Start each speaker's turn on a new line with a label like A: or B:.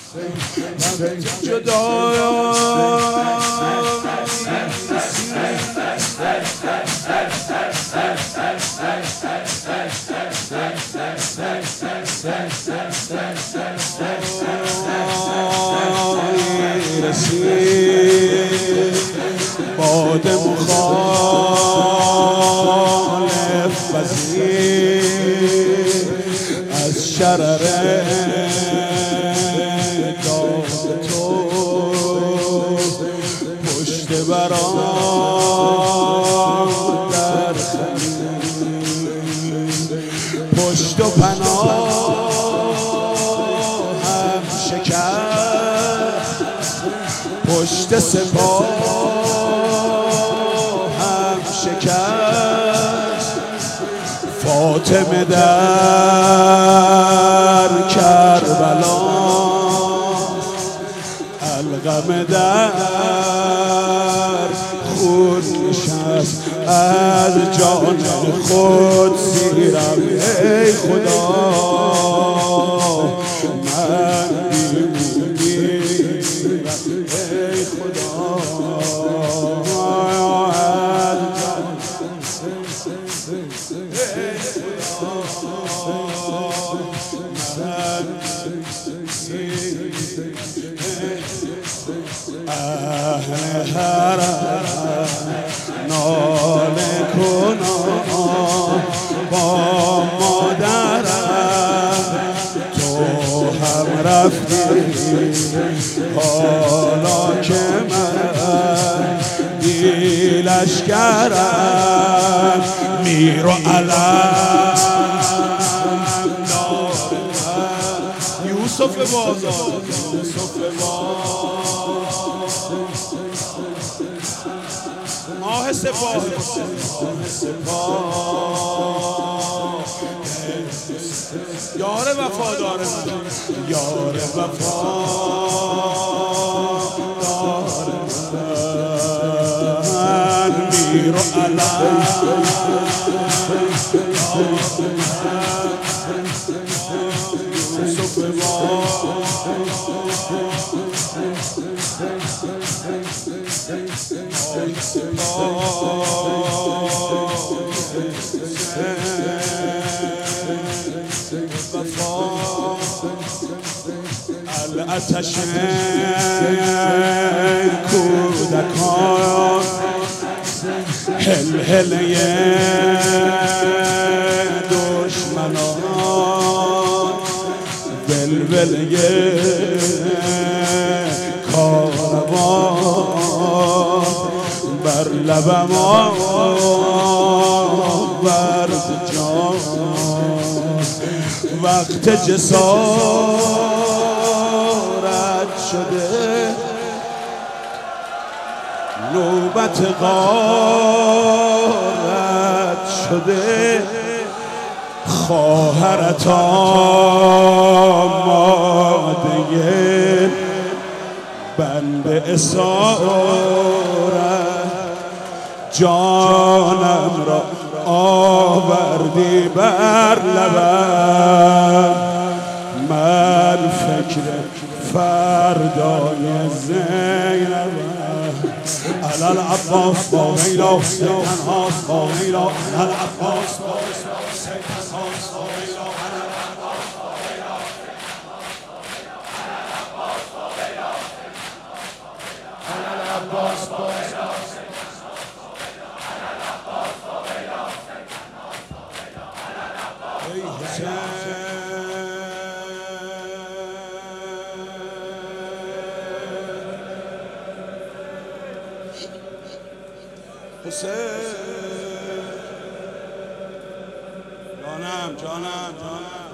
A: باد مخالف وزیر از شرر داد تو پشت برام در پشت و پناه هم شکست پشت سپاه هم شکست فاطمه در کربلا القم در خون نشست از جان خود سیرم ای خدا من بیمونیرم ای خدا اهل حرم ناله کنان با مادرم تو هم رفتی حالا که من بی لشکرم میر و علم یوسف بازار ماه سپاه یار وفادار من یار وفادار من میر و علم یوسف الاتش کودکان هلهله دشمنان ولوله کاروان بر لبم آورد جان وقت جسارت شده نوبت غارت شده خواهرت آماده بند اسارت جانم را آوردی بر لبم من فکر فردای زینبم علال عباس با غیلا تنهاس با غیلا علال عباس با تنهاس با غیلا علال عباس با حسین جانم